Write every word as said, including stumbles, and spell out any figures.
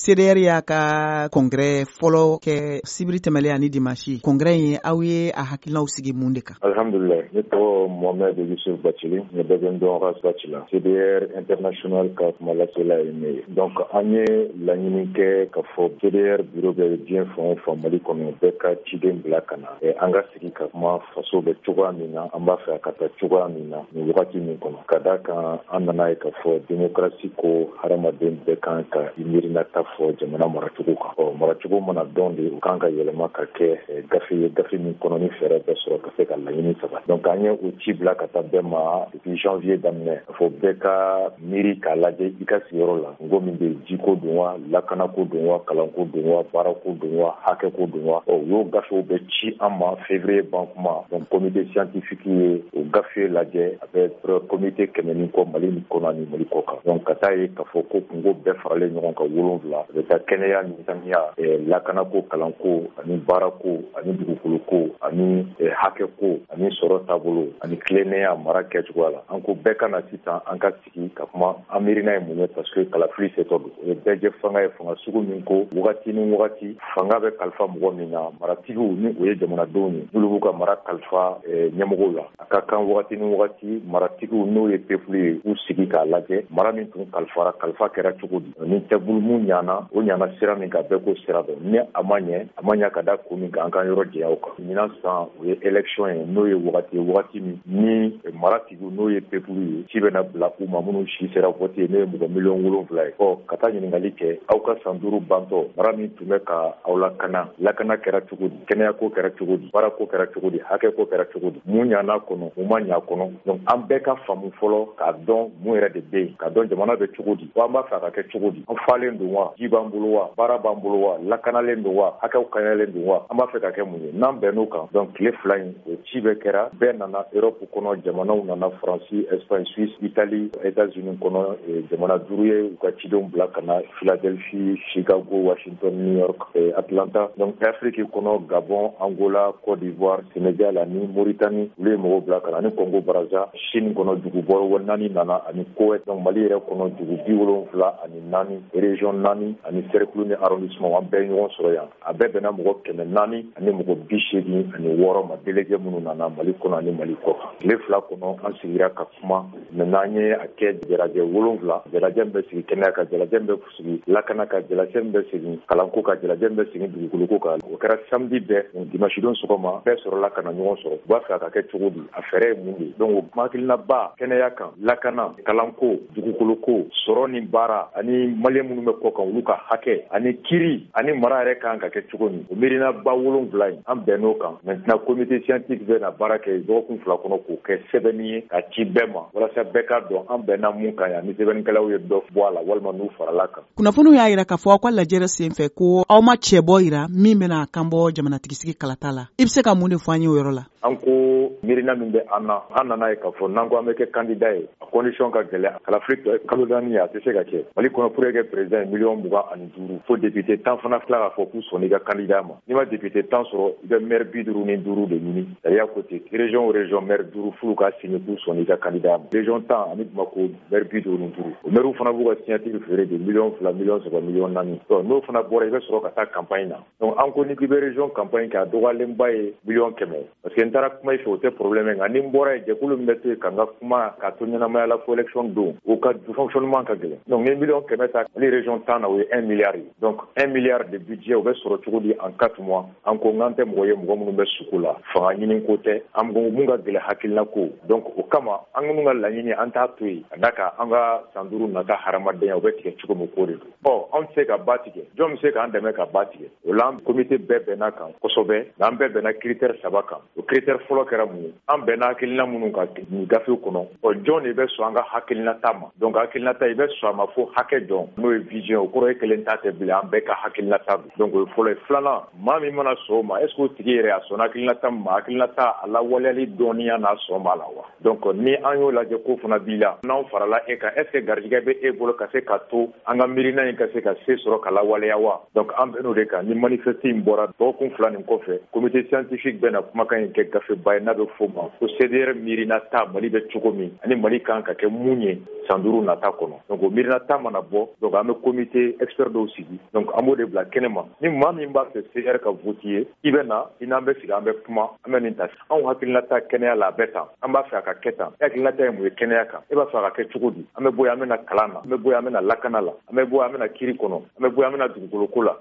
C D R y'a ka congrès fɔlɔ kɛ sibiri tɛmɛlen ani dimanche congrès in aw ye a hakilinaw sigi mun de kan? Alhamdulillah, ne tɔgɔ Mohamed Yusuf Bachili, ne bɛ bɛ dɔn Ras Bachila. C D R international ka kuma lasela ye ne ye. Donc an ye laɲini kɛ ka fɔ C D R bureau bɛ diɲɛ fan o fan Mali kɔnɔ bɛɛ ka ciden bila ka na. An ka sigi ka kuma faso bɛ cogoya min na, an b'a fɛ ka taa cogoya min na nin wagati min kɔnɔ. Ka d'a kan an nana ye ka fɔ démocratie ko hadamaden bɛɛ kan ka i miirinata fɔ jamana maracogo kan. Ɔ maracogo mana dɔn de o kan ka yɛlɛma ka kɛ gafe ye gafe min kɔnɔ ni fɛɛrɛ bɛ sɔrɔ ka se ka laɲini saba. Donc an ye o ci bila ka taa bɛɛ ma depuis janvier daminɛ fɔ bɛɛ ka miiri k'a lajɛ i ka sigiyɔrɔ la. Ngo min bɛ jiko don wa, lakanako don wa, kalanko don wa, baarako don wa, hakɛko don wa. Ɔ u y'o gafew bɛ ci an ma février ban kuma. Donc comité scientifique ye o gafe lajɛ a bɛ comité kɛmɛ ni kɔ Mali ni kɔnɔ ani Mali kɔ kan. Donc ka taa ye k'a fɔ ko kungo bɛɛ faralen ɲɔgɔn kan wolonwula a bɛ taa kɛnɛya ni saniya, lakanako, kalanko ani baarako ani dugukoloko ani hakɛko ani sɔrɔ taabolo ani tilennenya mara kɛcogoya la. An ko bɛɛ ka na sisan an ka sigi ka kuma an miirina ye mun ye parce que kalafili setɔ don. O ye bɛɛ jɛ fanga ye fanga sugu min ko wagati ni wagati fanga bɛ kalifa mɔgɔ min na maratigiw ni o ye jamanadenw ye n'olu b'u ka mara kalifa ɲɛmɔgɔw la. A ka kan wagati ni wagati maratigiw n'o ye peuple ye u sigi k'a lajɛ mara min tun kalifara kalifa kɛra cogo di. Ni taabolo mun ɲana o ɲana sira min ka bɛɛ ko sira dɔn. Ni a ma ɲɛ a ma ɲɛ ka da kun min kan an kan yɔrɔ jɛya o kan. Ɲinan san o ye élection ye n'o ye wagati ye wagati min ni maratigiw n'o ye peuple ye ci bɛna bila u ma minnu si sera vote ye n'o ye mɔgɔ miliyɔn wolonwula ye. Ɔ ka taa ɲininkali kɛ aw ka san duuru bantɔ mara min tun bɛ ka aw lakana lakana kɛra cogo di, kɛnɛyako kɛra cogo di, baarako kɛra cogo di, hakɛko kɛra cogo di, mun ɲana kɔnɔ mun ma ɲa kɔnɔ. Donc an bɛɛ ka faamu fɔlɔ k'a dɔn mun yɛrɛ de bɛ yen k'a dɔn jamana bɛ cogo di wa an b'a fɛ a ka kɛ cogo di, an falen don wa, ji b'an bolo wa, baara b'an bolo wa, lakanalen don wa, hakɛw kaɲalen don wa, an b'a fɛ ka kɛ mun ye n'an bɛnn'o kan. Donc tile fila in o ci bɛ kɛra bɛɛ nana Europe kɔnɔ jamanaw nana Faransi, Espagne, Suisse, Italie, États-Unis kɔnɔ jamana duuru ye u ka cidenw bila ka na Philadelphie, Chicago, Washington, New York, Atlanta. Donc Afrique kɔnɔ Gabon, Angola, Côte d'Ivoire, Sénégal ani Mauritanie olu ye mɔgɔw bila ka na ani Congo Brazza, Chine kɔnɔ dugu bɔrɔ naani nana ani Koweït. Donc Mali yɛrɛ kɔnɔ dugu bi wolonwula ani naani région naani ani cercle ni arrondissement an bɛɛ ɲɔgɔn sɔrɔ yan. A bɛɛ bɛnna mɔgɔ kɛmɛ naani ani mɔgɔ bi seegin ani wɔɔrɔ ma délégué minnu nana Mali kɔnɔ ani Mali kɔ kan. Tile fila kɔnɔ an sigira ka kuma maintenant an ye a kɛ jalajɛ wolonwula jalajɛ min bɛ sigi kɛnɛya kan jalajɛ min bɛ sigi lakana kan jalajɛ min bɛ sigi kalanko kan jalajɛ min bɛ sigi dugukoloko kan. O kɛra samedi bɛɛ dimanche don sɔgɔma bɛɛ sɔrɔla ka na ɲɔgɔn sɔrɔ u b'a fɛ a ka kɛ cogo di a fɛɛrɛ ye mun de. Donc o kuma hakilinaba kɛnɛya kan lakana kalanko dugukoloko sɔrɔ ni baara ani maliyɛn minnu bɛ kɔ kan olu ka hakɛ ani kiri ani mara yɛrɛ kan ka kɛ cogo min o miirinaba wolonwula in an bɛnn'o kan. Maintenant comité scientifique bɛ na baara kɛ dɔgɔkun fila kɔnɔ k'o kɛ sɛbɛnni ye ka ci bɛɛ ma walasa bɛɛ k'a dɔn an bɛnna mun kan yan ni sɛbɛnnikɛlaw ye dɔ bɔ a la walima n'u farala kan. Kunnafoniw y'a yira k'a fɔ aw ka lajɛrɛ senfɛ ko aw ma cɛbɔ yira min bɛna kan bɔ jamanatigisi kalata la. I bɛ se ka mun de fɔ an ye o yɔrɔ la? An ko miirina min bɛ an na an nana ye k'a fɔ n'an ko an bɛ kɛ candidat ye a condition ka gɛlɛn kalafili kalo naani a tɛ se ka kɛ. Mali kɔnɔ pour que président ye miliyɔn mugan ani duuru fo député tan fana tila k'a fɔ k'u sɔnni ka candidat ma. N'i ma député tan sɔrɔ i bɛ maire bi duuru ni duuru de ɲini sariya côté région o région maire duuru f'u ka signer k'u sɔnni ka candidat ma. Région tan ani Bamako maire bi duuru ni duuru o maire fana b'u ka signature feere de miliyɔn fila miliyɔn saba miliyɔn naani. Donc n'o fana bɔra i bɛ sɔrɔ ka taa campagne na. Donc an ko ni k'i bɛ région campagne kɛ a dɔgɔyalenba ye miliyɔn kɛmɛ parce que n taara kuma i fɛ o tɛ problème nka ni n bɔra yen jɛkulu min bɛ to yen ka n ka kuma k'a to ɲɛnamaya la fo élection don o ka fonctionnement ka gɛlɛn. Donc ni miliyɔn kɛmɛ ta Mali région tan na o ye un milliard ye. Donc un milliard de budget o bɛ sɔrɔ cogo di en quatre mois an ko n'an tɛ mɔgɔ ye mɔgɔ minnu bɛ sugu la fanga ɲini ko tɛ an ko mun ka gɛlɛn hakilina ko. Donc o kama an minnu ka laɲini an t'a to yen ka d'a kan an ka san duuru nata hadamadenya o bɛ tigɛ cogo min k'o de don. Bon anw tɛ se ka ba tigɛ jɔn bɛ se k'an dɛmɛ ka ba tigɛ o la an comité bɛɛ bɛnna kan kosɛbɛ nka an bɛɛ bɛnna critère saba kan. O critère fɔlɔ kɛra mun ye an bɛnna hakilina minnu kan nin gafew kɔnɔ ɔ jɔn de bɛ sɔn an ka hakilinata ma. Donc hakilinata i bɛ sɔn a ma fo hakɛ dɔn n'o ye vision o kɔrɔ ye kelen ta tɛ bilen an bɛɛ ka hakilinata don. Donc o ye fɔlɔ ye. Filanan maa min mana sɔn o ma est ce que o tigi yɛrɛ a sɔnna hakilinata ma hakilinata a lawaleyali dɔɔninya n'a sɔn b'a la wa. Donc ni an y'o lajɛ ko fana b'i la n'anw farala e kan est ce que garijɛgɛ bɛ e bolo ka se ka to an ka miirina in ka se ka se sɔrɔ ka lawaleya wa. Donc an bɛn'o de kan ni manifeste in bɔra dɔgɔkun fila nin kɔfɛ comité scientifique bɛna kumakan in kɛ gafeba ye n'a bɛ f'o ma ko C D R miirinata Mali bɛ cogo min ani Mali kan ka kɛ mun ye san duuru nata kɔnɔ. Donc o miirinata mana bɔ donc an bɛ comité ye expert dɔw sigi donc an b'o de bila kɛnɛ ma ni maa min b'a fɛ C R ka vote ye i bɛ na i n'an bɛ sigi an bɛ kuma an bɛ nin ta anw hakilinata kɛnɛya la a bɛ tan an b'a fɛ a ka kɛ tan e hakilinata ye mun ye kɛnɛya kan e b'a fɛ a ka kɛ cogo di an bɛ bɔ yan an bɛ na kalan na an bɛ bɔ yan an bɛ na lakana la an bɛ bɔ yan an bɛ na kiiri kɔnɔ an bɛ bɔ yan an bɛ na dugukoloko la